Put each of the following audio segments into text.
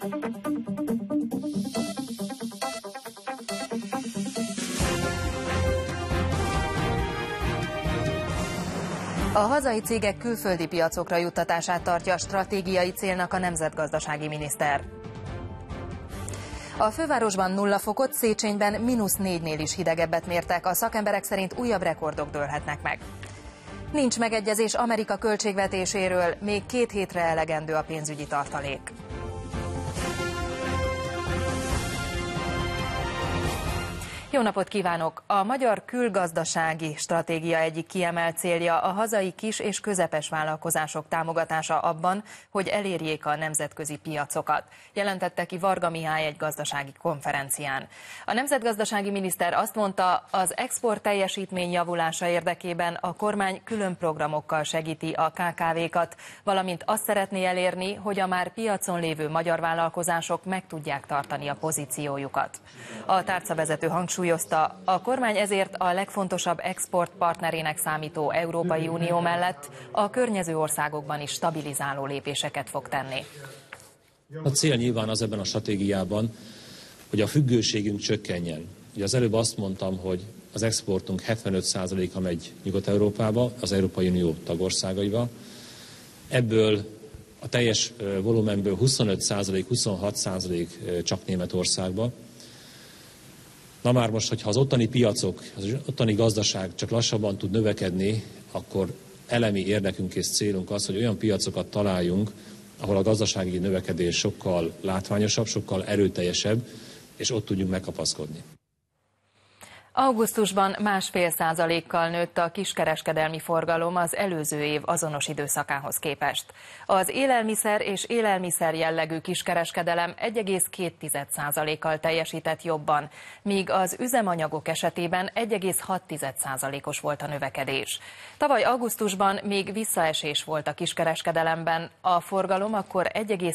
A hazai cégek külföldi piacokra juttatását tartja stratégiai célnak a nemzetgazdasági miniszter. A fővárosban 0 fokot, Széchenyben -4-nél is hidegebbet mértek, a szakemberek szerint újabb rekordok dőlhetnek meg. Nincs megegyezés Amerika költségvetéséről, még 2 hétre elegendő a pénzügyi tartalék. Jó napot kívánok! A magyar külgazdasági stratégia egyik kiemelt célja a hazai kis és közepes vállalkozások támogatása abban, hogy elérjék a nemzetközi piacokat, jelentette ki Varga Mihály egy gazdasági konferencián. A nemzetgazdasági miniszter azt mondta, az export teljesítmény javulása érdekében a kormány külön programokkal segíti a KKV-kat, valamint azt szeretné elérni, hogy a már piacon lévő magyar vállalkozások meg tudják tartani a pozíciójukat. A tárcavezető hangsúlyozta, a kormány ezért a legfontosabb exportpartnerének számító Európai Unió mellett a környező országokban is stabilizáló lépéseket fog tenni. A cél nyilván az ebben a stratégiában, hogy a függőségünk csökkenjen. Ugye az előbb azt mondtam, hogy az exportunk 75%-a megy Nyugat-Európába, az Európai Unió tagországaiba. Ebből a teljes volumenből 25%, 26% csak Németországba. Na már most, hogyha az ottani piacok, az ottani gazdaság csak lassabban tud növekedni, akkor elemi érdekünk és célunk az, hogy olyan piacokat találjunk, ahol a gazdasági növekedés sokkal látványosabb, sokkal erőteljesebb, és ott tudjunk megkapaszkodni. Augusztusban 1,5%-kal nőtt a kiskereskedelmi forgalom az előző év azonos időszakához képest. Az élelmiszer és élelmiszer jellegű kiskereskedelem 1,2%-kal teljesített jobban, míg az üzemanyagok esetében 1,6%-os volt a növekedés. Tavaly augusztusban még visszaesés volt a kiskereskedelemben, a forgalom akkor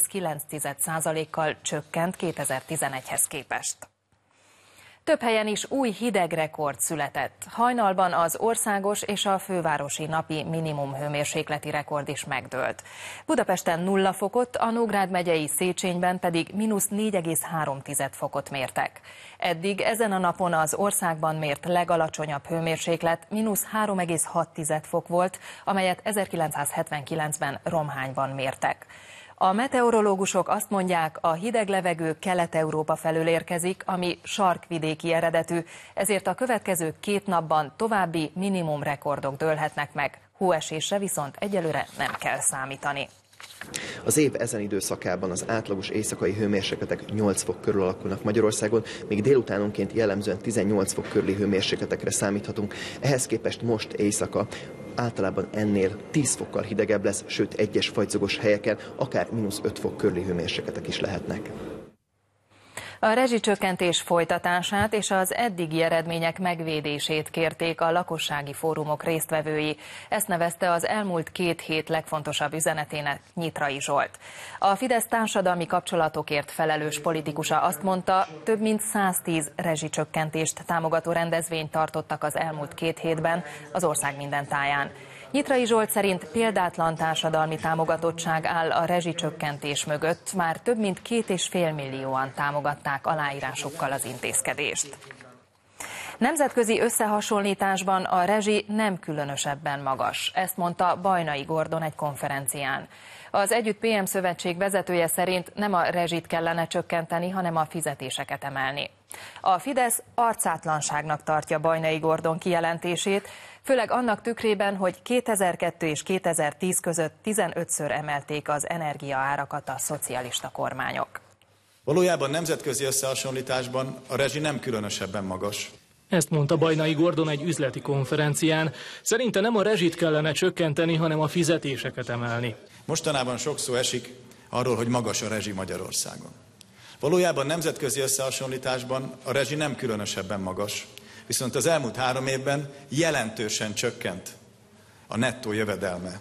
1,9%-kal csökkent 2011-hez képest. Több helyen is új hidegrekord született. Hajnalban az országos és a fővárosi napi minimum hőmérsékleti rekord is megdőlt. Budapesten 0 fokot, a Nógrád megyei Széchenyben pedig -4,3 fokot mértek. Eddig ezen a napon az országban mért legalacsonyabb hőmérséklet -3,6 fok volt, amelyet 1979-ben Romhányban mértek. A meteorológusok azt mondják, a hideg levegő Kelet-Európa felől érkezik, ami sarkvidéki eredetű, ezért a következő 2 napban további minimumrekordok dőlhetnek meg. Hóesésre viszont egyelőre nem kell számítani. Az év ezen időszakában az átlagos éjszakai hőmérsékletek 8 fok körül alakulnak Magyarországon, míg délutánonként jellemzően 18 fok körüli hőmérsékletekre számíthatunk. Ehhez képest most éjszaka általában ennél 10 fokkal hidegebb lesz, sőt egyes fagyzogos helyeken akár -5 fok körüli hőmérsékletek is lehetnek. A rezsicsökkentés folytatását és az eddigi eredmények megvédését kérték a lakossági fórumok résztvevői. Ezt nevezte az elmúlt 2 hét legfontosabb üzenetének Nyitrai Zsolt. A Fidesz társadalmi kapcsolatokért felelős politikusa azt mondta, több mint 110 rezsicsökkentést támogató rendezvényt tartottak az elmúlt 2 hétben az ország minden táján. Nyitrai Zsolt szerint példátlan társadalmi támogatottság áll a rezsicsökkentés mögött, már több mint 2,5 millióan támogatták aláírásukkal az intézkedést. Nemzetközi összehasonlításban a rezsi nem különösebben magas, ezt mondta Bajnai Gordon egy konferencián. Az Együtt PM Szövetség vezetője szerint nem a rezsit kellene csökkenteni, hanem a fizetéseket emelni. A Fidesz arcátlanságnak tartja Bajnai Gordon kijelentését, főleg annak tükrében, hogy 2002 és 2010 között 15-ször emelték az energiaárakat a szocialista kormányok. Valójában nemzetközi összehasonlításban a rezsi nem különösebben magas. Ezt mondta Bajnai Gordon egy üzleti konferencián. Szerinte nem a rezsit kellene csökkenteni, hanem a fizetéseket emelni. Mostanában sok szó esik arról, hogy magas a rezsi Magyarországon. Valójában nemzetközi összehasonlításban a rezsi nem különösebben magas, viszont az elmúlt 3 évben jelentősen csökkent a nettó jövedelme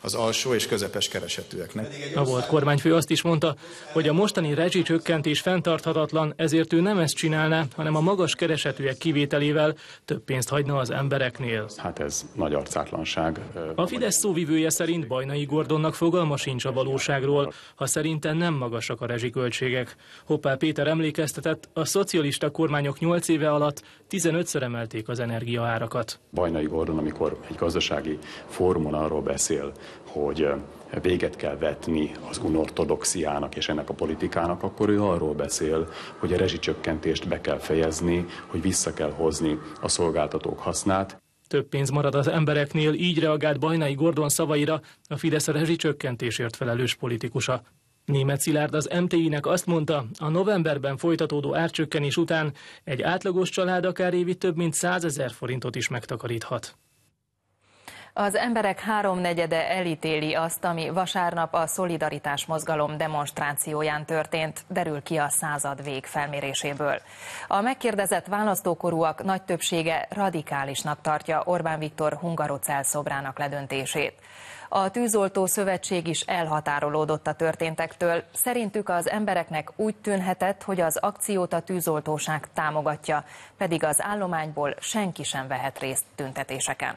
az alsó és közepes keresetűeknek. A volt kormányfő azt is mondta, hogy a mostani rezsicsökkentés fenntarthatatlan, ezért ő nem ezt csinálná, hanem a magas keresetűek kivételével több pénzt hagyna az embereknél. Hát ez nagy arcátlanság. A Fidesz szóvivője szerint Bajnai Gordonnak fogalma sincs a valóságról, ha szerinte nem magasak a rezsiköltségek. Hoppá Péter emlékeztetett, a szocialista kormányok 8 éve alatt 15-ször emelték az energiaárakat. Bajnai Gordon, amikor egy gazdasági fórumon arról beszél, hogy véget kell vetni az unortodoxiának és ennek a politikának, akkor ő arról beszél, hogy a rezsicsökkentést be kell fejezni, hogy vissza kell hozni a szolgáltatók hasznát. Több pénz marad az embereknél, így reagált Bajnai Gordon szavaira a Fidesz rezsicsökkentésért felelős politikusa. Németh Szilárd az MTI-nek azt mondta, a novemberben folytatódó árcsökkenés után egy átlagos család akár évi több mint 100 000 forintot is megtakaríthat. Az emberek háromnegyede elítéli azt, ami vasárnap a Szolidaritás Mozgalom demonstrációján történt, derül ki a század vég felméréséből. A megkérdezett választókorúak nagy többsége radikálisnak tartja Orbán Viktor hungarocell szobrának ledöntését. A Tűzoltó Szövetség is elhatárolódott a történtektől. Szerintük az embereknek úgy tűnhetett, hogy az akciót a tűzoltóság támogatja, pedig az állományból senki sem vehet részt tüntetéseken.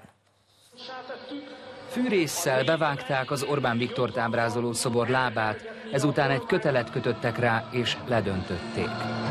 Fűrésszel bevágták az Orbán Viktort ábrázoló szobor lábát, ezután egy kötelet kötöttek rá és ledöntötték.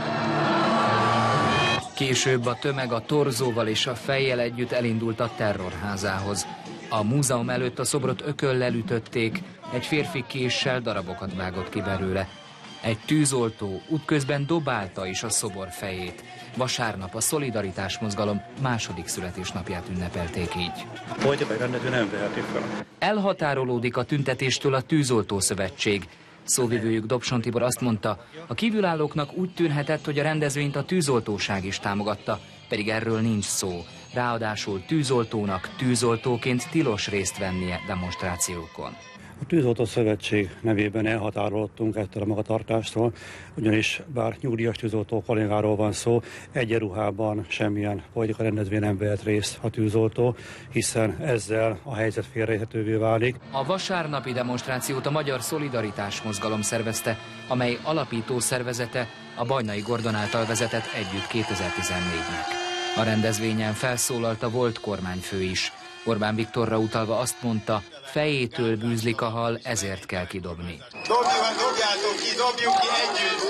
Később a tömeg a torzóval és a fejjel együtt elindult a terrorházához. A múzeum előtt a szobrot ököllel ütötték, egy férfi késsel darabokat vágott ki belőle. Egy tűzoltó útközben dobálta is a szobor fejét. Vasárnap a Szolidaritás Mozgalom második születésnapját ünnepelték így. Elhatárolódik a tüntetéstől a Tűzoltó Szövetség. Szóvivőjük Dobson Tibor azt mondta, a kívülállóknak úgy tűnhetett, hogy a rendezvényt a tűzoltóság is támogatta, pedig erről nincs szó. Ráadásul tűzoltónak tűzoltóként tilos részt vennie demonstrációkon. A Tűzoltó Szövetség nevében elhatárolódtunk ettől a magatartástól, ugyanis bár nyugdíjas tűzoltó kollégáról van szó, egyenruhában semmilyen politikai rendezvény nem vehet részt a tűzoltó, hiszen ezzel a helyzet félreérthetővé válik. A vasárnapi demonstrációt a Magyar Szolidaritás Mozgalom szervezte, amely alapító szervezete a Bajnai Gordon által vezetett Együtt 2014-nek. A rendezvényen felszólalt a volt kormányfő is. Orbán Viktorra utalva azt mondta, fejétől bűzlik a hal, ezért kell kidobni. Dobjátok ki, dobjuk ki együtt!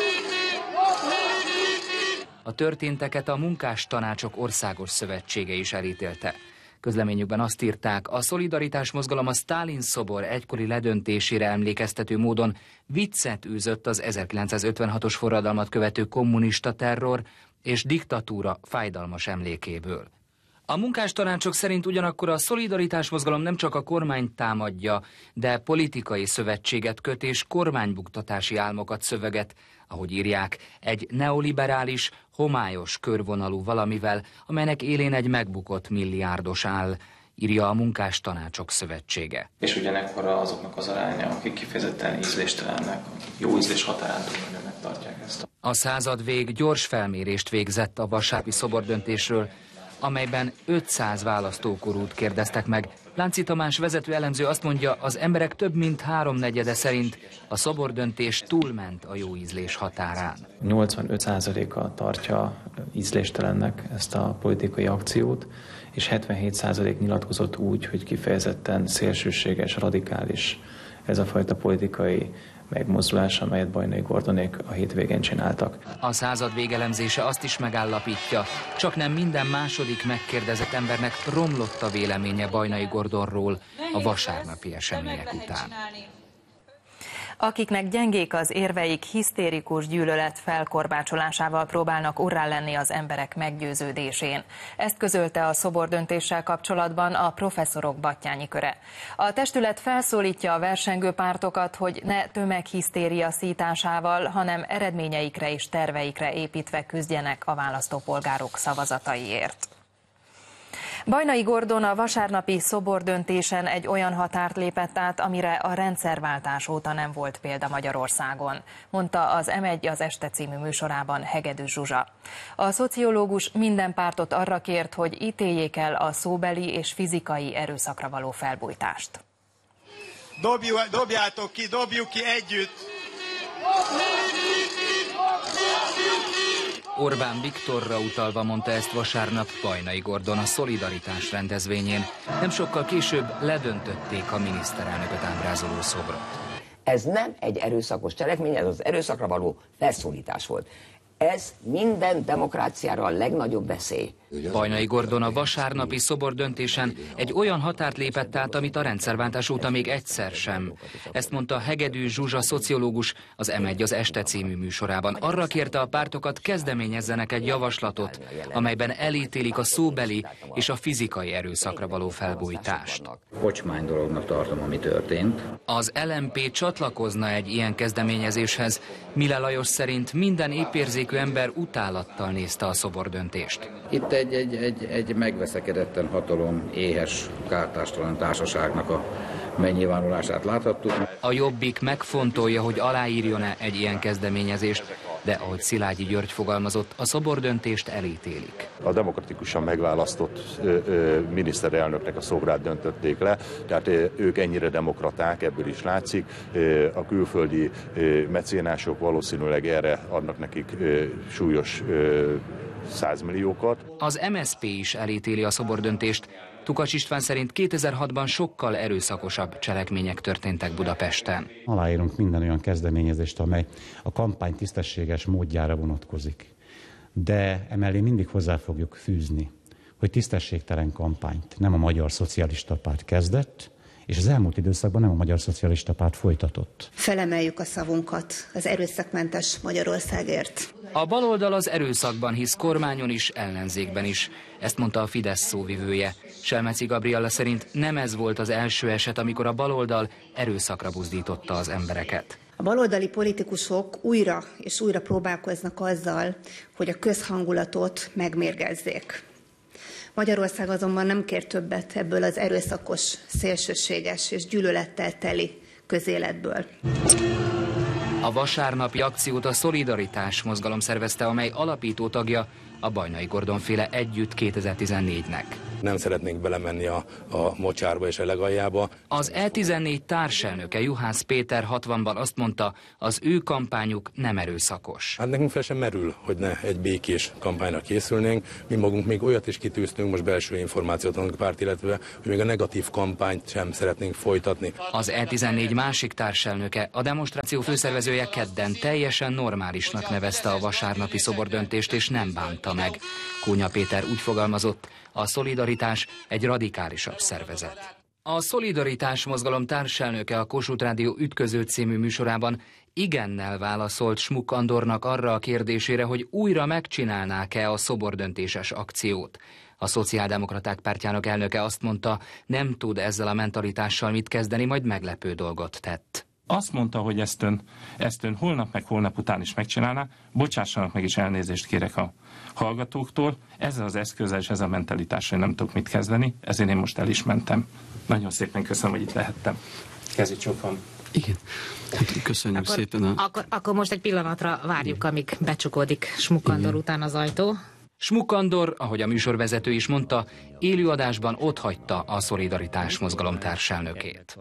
A történteket a Munkástanácsok Országos Szövetsége is elítélte. Közleményükben azt írták, a Szolidaritás Mozgalom a Sztálin szobor egykori ledöntésére emlékeztető módon viccet űzött az 1956-os forradalmat követő kommunista terror és diktatúra fájdalmas emlékéből. A munkástanácsok szerint ugyanakkor a Szolidaritás Mozgalom nem csak a kormányt támadja, de politikai szövetséget köt és kormánybuktatási álmokat szöveget, ahogy írják, egy neoliberális, homályos körvonalú valamivel, amelynek élén egy megbukott milliárdos áll, írja a Munkástanácsok Szövetsége. És ugyanekkor azoknak az aránya, akik kifejezetten ízléstelennek, jó ízlés határán túlmenőnek tartják ezt. A századvég gyors felmérést végzett a vasárnapi szobordöntésről, amelyben 500 választókorút kérdeztek meg. Lánci Tamás vezető elemző azt mondja, az emberek több mint háromnegyede szerint a szobordöntés túlment a jó ízlés határán. 85%-a tartja ízléstelennek ezt a politikai akciót, és 77% nyilatkozott úgy, hogy kifejezetten szélsőséges, radikális ez a fajta politikai megmozdulás, amelyet Bajnai Gordonék a hétvégén csináltak. A század végelemzése azt is megállapítja, csak nem minden második megkérdezett embernek romlott a véleménye Bajnai Gordonról a vasárnapi események után. Akiknek gyengék az érveik, hisztérikus gyűlölet felkorbácsolásával próbálnak urrá lenni az emberek meggyőződésén. Ezt közölte a szobordöntéssel kapcsolatban a professzorok Batthyány köre. A testület felszólítja a versengő pártokat, hogy ne tömeghisztéria szításával, hanem eredményeikre és terveikre építve küzdjenek a választópolgárok szavazataiért. Bajnai Gordon a vasárnapi szobordöntésen egy olyan határt lépett át, amire a rendszerváltás óta nem volt példa Magyarországon, mondta az M1 az Este című műsorában Hegedűs Zsuzsa. A szociológus minden pártot arra kért, hogy ítéljék el a szóbeli és fizikai erőszakra való felbujtást. Dobjátok ki, dobjuk ki együtt! Orbán Viktorra utalva mondta ezt vasárnap Bajnai Gordon a Szolidaritás rendezvényén. Nem sokkal később ledöntötték a miniszterelnököt ábrázoló szobrot. Ez nem egy erőszakos cselekmény, ez az erőszakra való felszólítás volt. Ez minden demokráciára a legnagyobb veszély. Bajnai Gordon a vasárnapi szobordöntésen egy olyan határt lépett át, amit a rendszerváltás óta még egyszer sem. Ezt mondta Hegedű Zsuzsa szociológus az M1 az Este című műsorában. Arra kérte a pártokat, kezdeményezzenek egy javaslatot, amelyben elítélik a szóbeli és a fizikai erőszakra való felbújtást. Kocsmány dolognak tartom, ami történt. Az LMP csatlakozna egy ilyen kezdeményezéshez. Mile Lajos szerint minden épérzékű ember utálattal nézte a szobordöntést. Itt egy megveszekedetten hatalom éhes, kártástalan társaságnak a megnyilvánulását láthattuk. A Jobbik megfontolja, hogy aláírjon-e egy ilyen kezdeményezést, de ahogy Szilágyi György fogalmazott, a szobordöntést elítélik. A demokratikusan megválasztott miniszterelnöknek a szobrát döntötték le, tehát ők ennyire demokraták, ebből is látszik. A külföldi mecénások valószínűleg erre adnak nekik súlyos 100 milliókat. Az MSZP is elítéli a szobordöntést. Tukacs István szerint 2006-ban sokkal erőszakosabb cselekmények történtek Budapesten. Aláírunk minden olyan kezdeményezést, amely a kampány tisztességes módjára vonatkozik. De emellé mindig hozzá fogjuk fűzni, hogy tisztességtelen kampányt nem a Magyar Szocialista Párt kezdett, és az elmúlt időszakban nem a Magyar Szocialista Párt folytatott. Felemeljük a szavunkat az erőszakmentes Magyarországért. A baloldal az erőszakban hisz, kormányon is, ellenzékben is. Ezt mondta a Fidesz szóvivője. Selmeci Gabriella szerint nem ez volt az első eset, amikor a baloldal erőszakra buzdította az embereket. A baloldali politikusok újra és újra próbálkoznak azzal, hogy a közhangulatot megmérgezzék. Magyarország azonban nem kér többet ebből az erőszakos, szélsőséges és gyűlölettel teli közéletből. A vasárnapi akciót a Szolidaritás mozgalom szervezte, amely alapító tagja a Bajnai Gordon-féle Együtt 2014-nek. Nem szeretnénk belemenni a mocsárba és a legaljába. Az E14 társelnöke Juhász Péter 60-ban azt mondta, az ő kampányuk nem erőszakos. Hát nekünk fel sem merül, hogy ne egy békés kampányra készülnénk. Mi magunk még olyat is kitűztünk, most belső információt adunk a párt, illetve hogy még a negatív kampányt sem szeretnénk folytatni. Az E14 másik társelnöke, a demonstráció főszervezője kedden teljesen normálisnak nevezte a vasárnapi szobordöntést, és nem bánta meg. Kónya Péter úgy fogalmazott, a Szolidaritás egy radikálisabb szervezet. A Szolidaritás mozgalom társelnöke a Kossuth Rádió Ütköző című műsorában igennel válaszolt Schmuck Andornak arra a kérdésére, hogy újra megcsinálnák-e a szobordöntéses akciót. A Szociáldemokraták pártjának elnöke azt mondta, nem tud ezzel a mentalitással mit kezdeni, majd meglepő dolgot tett. Azt mondta, hogy ezt ön holnap meg holnap után is megcsinálná, bocsássanak meg, és elnézést kérek a hallgatóktól. Ezzel az eszközzel és ezzel a mentalitással nem tudok mit kezdeni, ezért én most el is mentem. Nagyon szépen köszönöm, hogy itt lehettem. Kezi csókom. Igen, köszönjük szépen. Akkor most egy pillanatra várjuk, amíg becsukódik Schmuck Andor után az ajtó. Schmuck Andor, ahogy a műsorvezető is mondta, élőadásban otthagyta a Szolidaritás mozgalom társelnökét.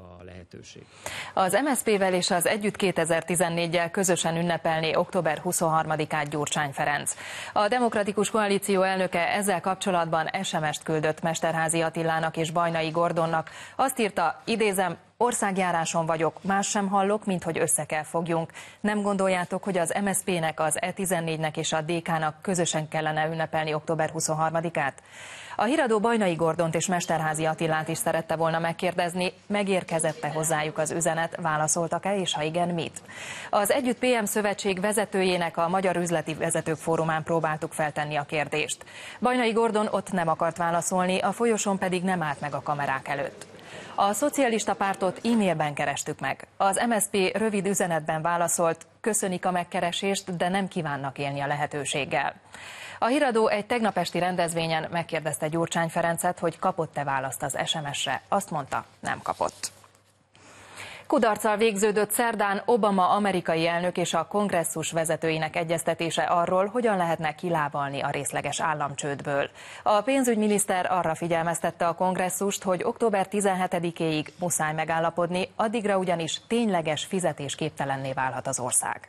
Az MSZP-vel és az Együtt 2014-jel közösen ünnepelné október 23-át Gyurcsány Ferenc. A Demokratikus Koalíció elnöke ezzel kapcsolatban SMS-t küldött Mesterházy Attilának és Bajnai Gordonnak. Azt írta, idézem, országjáráson vagyok, más sem hallok, mint hogy össze kell fogjunk. Nem gondoljátok, hogy az MSZP-nek, az E14-nek és a DK-nak közösen kellene ünnepelni október 23-át? A híradó Bajnai Gordont és Mesterházy Attilát is szerette volna megkérdezni, megérkezett-e hozzájuk az üzenet, válaszoltak-e, és ha igen, mit? Az Együtt PM szövetség vezetőjének, a Magyar Üzleti Vezetők Fórumán próbáltuk feltenni a kérdést. Bajnai Gordon ott nem akart válaszolni, a folyosón pedig nem állt meg a kamerák előtt. A szocialista pártot e-mailben kerestük meg. Az MSZP rövid üzenetben válaszolt, köszönik a megkeresést, de nem kívánnak élni a lehetőséggel. A híradó egy tegnap esti rendezvényen megkérdezte Gyurcsány Ferencet, hogy kapott-e választ az SMS-re. Azt mondta, nem kapott. Kudarccal végződött szerdán Obama amerikai elnök és a kongresszus vezetőinek egyeztetése arról, hogyan lehetne kilábalni a részleges államcsődből. A pénzügyminiszter arra figyelmeztette a kongresszust, hogy október 17-éig muszáj megállapodni, addigra ugyanis tényleges fizetésképtelenné válhat az ország.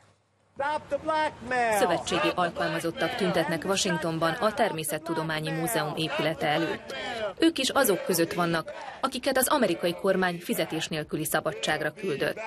Szövetségi alkalmazottak tüntetnek Washingtonban a Természettudományi Múzeum épülete előtt. Ők is azok között vannak, akiket az amerikai kormány fizetés nélküli szabadságra küldött.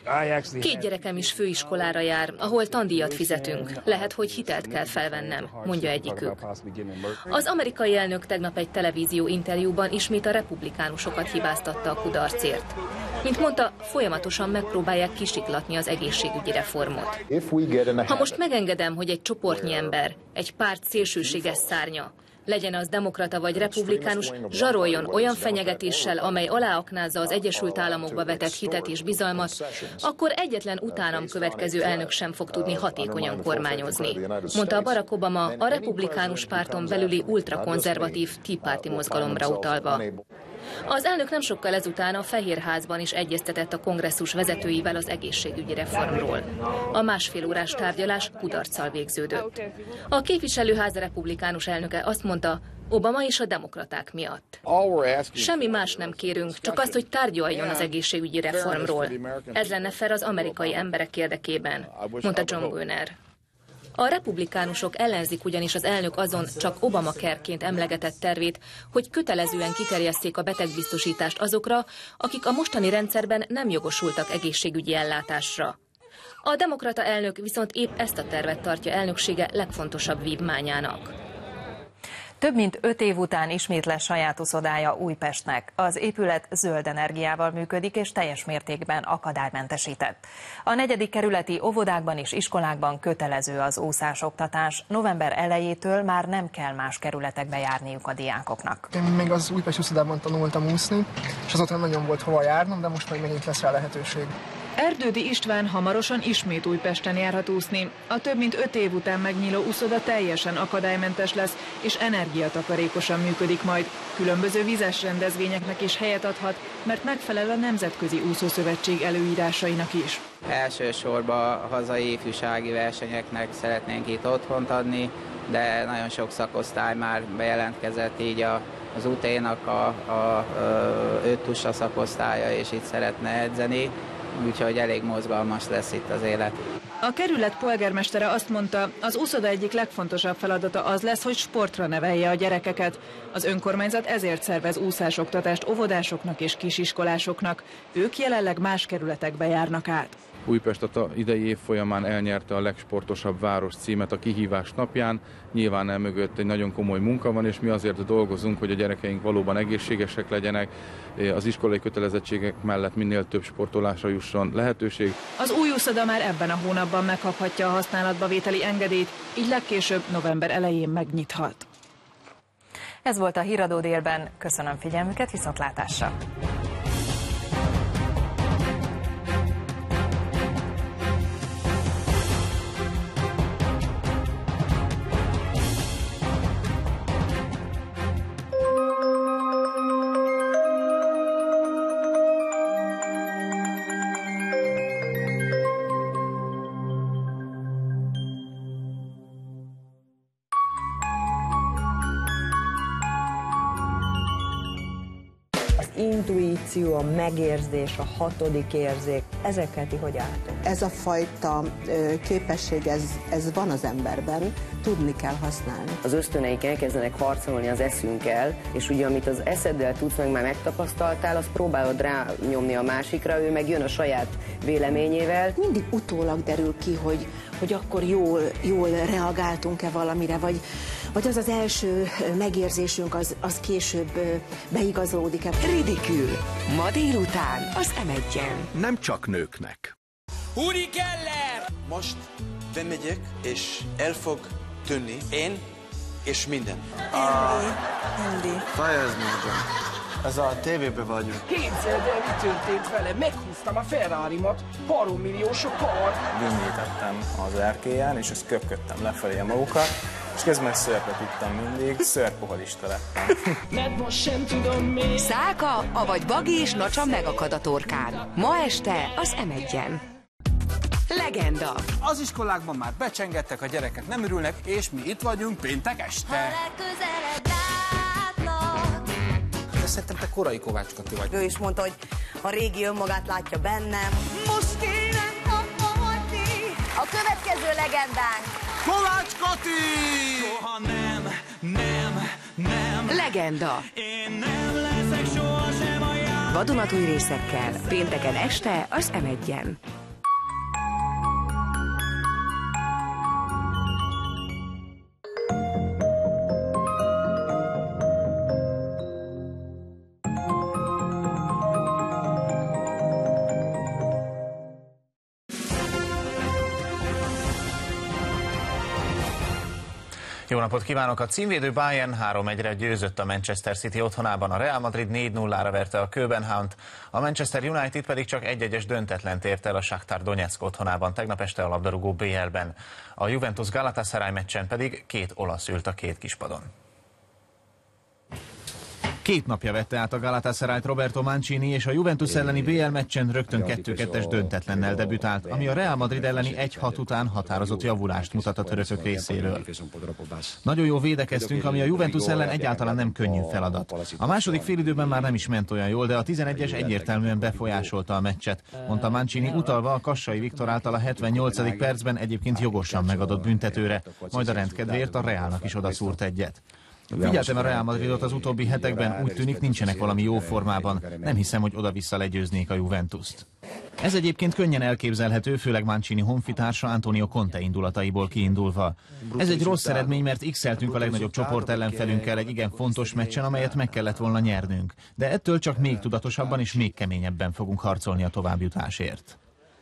2 gyerekem is főiskolára jár, ahol tandíjat fizetünk. Lehet, hogy hitelt kell felvennem, mondja egyikük. Az amerikai elnök tegnap egy televízió interjúban ismét a republikánusokat hibáztatta a kudarcért. Mint mondta, folyamatosan megpróbálják kisiklatni az egészségügyi reformot. Ha most megengedem, hogy egy csoportnyi ember, egy párt szélsőséges szárnya, legyen az demokrata vagy republikánus, zsaroljon olyan fenyegetéssel, amely aláaknázza az Egyesült Államokba vetett hitet és bizalmat, akkor egyetlen utánam következő elnök sem fog tudni hatékonyan kormányozni, mondta Barack Obama a republikánus párton belüli ultrakonzervatív Tea Party mozgalomra utalva. Az elnök nem sokkal ezután a Fehérházban is egyeztetett a kongresszus vezetőivel az egészségügyi reformról. A másfél órás tárgyalás kudarccal végződött. A képviselőház republikánus elnöke azt mondta, Obama és a demokraták miatt. Semmi más nem kérünk, csak azt, hogy tárgyaljon az egészségügyi reformról. Ez lenne fair az amerikai emberek érdekében, mondta John Boehner. A republikánusok ellenzik ugyanis az elnök azon csak Obamacare-ként emlegetett tervét, hogy kötelezően kiterjesszék a betegbiztosítást azokra, akik a mostani rendszerben nem jogosultak egészségügyi ellátásra. A demokrata elnök viszont épp ezt a tervet tartja elnöksége legfontosabb vívmányának. Több mint 5 év után ismét lesz saját uszodája Újpestnek. Az épület zöld energiával működik és teljes mértékben akadálymentesített. A 4. kerületi óvodákban és iskolákban kötelező az úszásoktatás. November elejétől már nem kell más kerületekbe járniuk a diákoknak. Én még az Újpest úszodában tanultam úszni, és azóta nagyon volt hova járnom, de most megint lesz rá lehetőség. Erdődy István hamarosan ismét Újpesten járhat úszni. A több mint 5 év után megnyíló úszoda teljesen akadálymentes lesz, és energiatakarékosan működik majd. Különböző vizes rendezvényeknek is helyet adhat, mert megfelel a Nemzetközi Úszószövetség előírásainak is. Elsősorban a hazai ifjúsági versenyeknek szeretnénk itt otthont adni, de nagyon sok szakosztály már bejelentkezett, így az UT-nak a 5 tusa szakosztálya, és itt szeretne edzeni. Úgyhogy elég mozgalmas lesz itt az élet. A kerület polgármestere azt mondta, az úszoda egyik legfontosabb feladata az lesz, hogy sportra nevelje a gyerekeket. Az önkormányzat ezért szervez úszásoktatást óvodásoknak és kisiskolásoknak. Ők jelenleg más kerületekbe járnak át. Újpest a idei év folyamán elnyerte a legsportosabb város címet a kihívás napján. Nyilván emögött egy nagyon komoly munka van, és mi azért dolgozunk, hogy a gyerekeink valóban egészségesek legyenek. Az iskolai kötelezettségek mellett minél több sportolásra jusson lehetőség. Az új úszoda már ebben a hónapban megkaphatja a használatba vételi engedélyt, így legkésőbb november elején megnyithat. Ez volt a Híradó délben. Köszönöm figyelmüket, viszontlátásra! Intuíció, a megérzés, a 6. érzék, ezeket ti hogy álltok? Ez a fajta képesség, ez van az emberben, tudni kell használni. Az ösztöneink elkezdenek harcolni az eszünkkel, és ugye amit az eszeddel tudsz, meg már megtapasztaltál, azt próbálod rányomni a másikra, ő meg jön a saját véleményével. Mindig utólag derül ki, hogy akkor jól reagáltunk-e valamire, vagy az első megérzésünk az később beigazolódik-e. Ridikül. Ma délután az M1-en. Nem csak nőknek. Uri Keller! Most bemegyek, és el fog tűnni én és minden. Andy. Fejezd meg. Ez a tévében vagyunk. Képzeld el, mi történt vele. Meghúztam a Ferrari-mat, 3 milliós a kar. Dinnyítettem az erkélyen, és ezt köpködtem lefelé a magukat. és közben szörpet ittam mindig, szörpoholista lettem. Szálka, avagy bagi és nacsa megakad a torkán. Ma este az M1-en. Legenda. Az iskolákban már becsengettek, a gyerekek nem örülnek, és mi itt vagyunk péntek este. De szerintem te korai Kovács Kati vagy. Ő is mondta, hogy a régi önmagát látja bennem. Most kéne hagyni. A következő legendánk. Kovács Kati! Soha nem. Legenda. Én nem leszek sohasem a jár. Vadonatúj részekkel. Pénteken este az M1-en. Jó napot kívánok! A címvédő Bayern 3-1-re győzött a Manchester City otthonában, a Real Madrid 4-0-ra verte a Köbenhavnt, a Manchester United pedig csak 1-1-es döntetlent ért el a Shakhtar Donetsk otthonában tegnap este a labdarúgó BL-ben. A Juventus Galatasaray meccsen pedig 2 olasz ült a 2 kispadon. 2 napja vette át a Galatasarayt Roberto Mancini, és a Juventus elleni BL meccsen rögtön 2-2-es döntetlennel debütált, ami a Real Madrid elleni 1-6 után határozott javulást mutat a törökök részéről. Nagyon jó védekeztünk, ami a Juventus ellen egyáltalán nem könnyű feladat. A második félidőben már nem is ment olyan jól, de a 11-es egyértelműen befolyásolta a meccset, mondta Mancini, utalva a Kassai Viktor által a 78. percben egyébként jogosan megadott büntetőre, majd a rendkedvéért a Realnak is odaszúrt egyet. Figyeltem a Real Madridot az utóbbi hetekben, úgy tűnik nincsenek valami jó formában, nem hiszem, hogy oda-vissza legyőznék a Juventust. Ez egyébként könnyen elképzelhető, főleg Mancini honfitársa Antonio Conte indulataiból kiindulva. Ez egy rossz eredmény, mert x-eltünk a legnagyobb csoport ellenfelünkkel egy igen fontos meccsen, amelyet meg kellett volna nyernünk. De ettől csak még tudatosabban és még keményebben fogunk harcolni a továbbjutásért.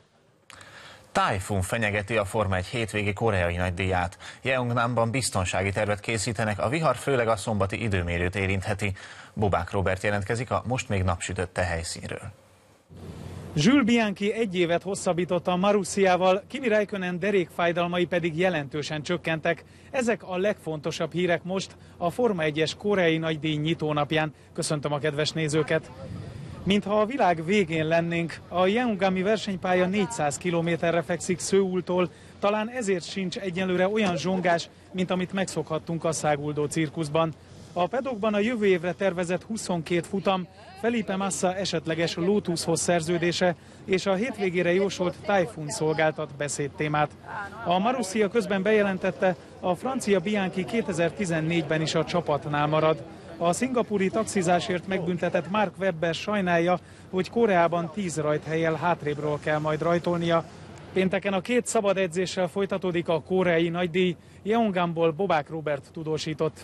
Tájfun fenyegeti a Forma 1 hétvégi koreai nagydíját. Jeongnamban biztonsági tervet készítenek, a vihar főleg a szombati időmérőt érintheti. Bobák Róbert jelentkezik a most még napsütötte helyszínről. Jules Bianchi 1 évet hosszabbította a Marussiával, Kimi Räikkönen derékfájdalmai pedig jelentősen csökkentek. Ezek a legfontosabb hírek most a Forma 1-es koreai nagydíj nyitónapján. Köszöntöm a kedves nézőket! Mintha a világ végén lennénk, a Jeongami versenypálya 400 kilométerre fekszik Szöultól, talán ezért sincs egyenlőre olyan zsongás, mint amit megszokhattunk a száguldó cirkuszban. A pedokban a jövő évre tervezett 22 futam, Felipe Massa esetleges Lotushoz szerződése és a hétvégére jósolt Tájfun szolgáltat beszédtémát. A Marussia közben bejelentette, a francia Bianchi 2014-ben is a csapatnál marad. A szingapúri taxizásért megbüntetett Mark Webber sajnálja, hogy Koreában 10 rajthellyel hátrébről kell majd rajtolnia. Pénteken a 2 szabad edzéssel folytatódik a koreai nagydíj, Jeongamból Bobák Róbert tudósított.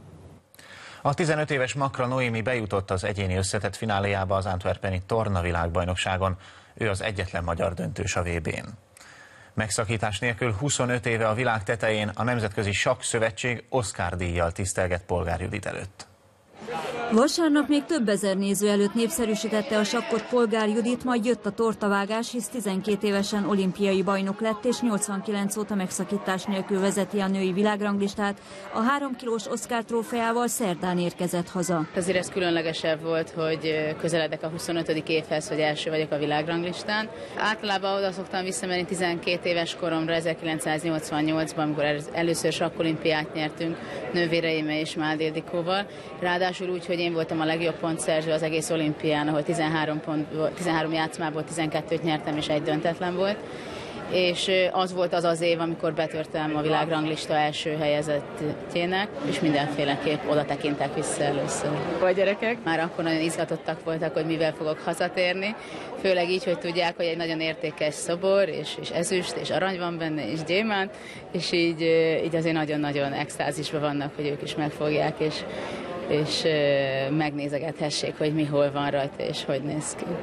A 15 éves Makra Noémi bejutott az egyéni összetett fináléjába az antwerpeni torna világbajnokságon. Ő az egyetlen magyar döntős a VB-n. Megszakítás nélkül 25 éve a világ tetején a Nemzetközi Sakkszövetség Oscar-díjjal tisztelget Polgár Judit előtt. Vasárnap még több ezer néző előtt népszerűsítette a sakkot Polgár Judit, majd jött a tortavágás, hisz 12 évesen olimpiai bajnok lett, és 89 óta megszakítás nélkül vezeti a női világranglistát. A 3 kilós Oscar trófeával szerdán érkezett haza. Azért ez különlegesebb volt, hogy közeledek a 25. évhez, hogy első vagyok a világranglistán. Általában oda szoktam visszamenni 12 éves koromra, 1988-ban, amikor először sakkolimpiát nyertünk nővéreimmel és Mál Ildikóval. Ráadásul úgy, hogy én voltam a legjobb pontszerző az egész olimpián, ahol 13 játszmából 12-t nyertem, és 1 döntetlen volt. És az volt az év, amikor betörtem a világranglista első helyezettjének, és mindenféleképp oda tekintek vissza először. A gyerekek már akkor nagyon izgatottak voltak, hogy mivel fogok hazatérni, főleg így, hogy tudják, hogy egy nagyon értékes szobor, és ezüst, és arany van benne, és gyémánt, és így azért nagyon-nagyon extázisban vannak, hogy ők is megfogják, és megnézegethessék, hogy mi hol van rajta, és hogy néz ki.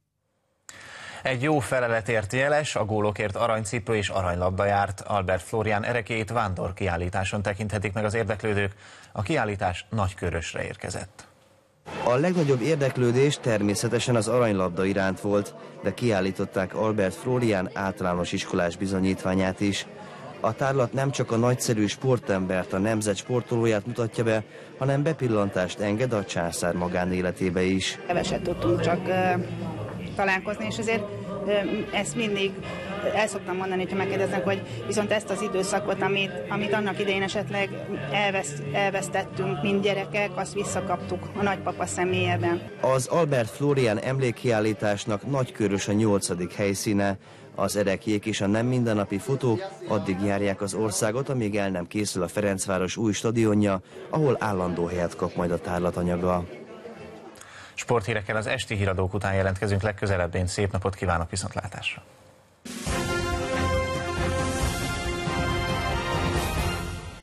Egy jó feleletért jeles, a gólokért aranycipő és aranylabda járt. Albert Flórián erekét vándor kiállításon tekinthetik meg az érdeklődők. A kiállítás Nagykörösre érkezett. A legnagyobb érdeklődés természetesen az aranylabda iránt volt, de kiállították Albert Flórián általános iskolás bizonyítványát is. A tárlat nem csak a nagyszerű sportembert, a nemzet sportolóját mutatja be, hanem bepillantást enged a császár magánéletébe is. Keveset tudtunk csak találkozni, és ezért ezt mindig el szoktam mondani, hogyha megkérdeznek, hogy viszont ezt az időszakot, amit annak idején esetleg elvesztettünk, mint gyerekek, azt visszakaptuk a nagypapa személyében. Az Albert Florian emlékkiállításnak Nagykörös a 8. helyszíne. Az ereklyék és a nem mindennapi fotók addig járják az országot, amíg el nem készül a Ferencváros új stadionja, ahol állandó helyet kap majd a tárlatanyaga. Sporthírekkel az esti híradók után jelentkezünk legközelebb. Én szép napot kívánok, viszontlátásra!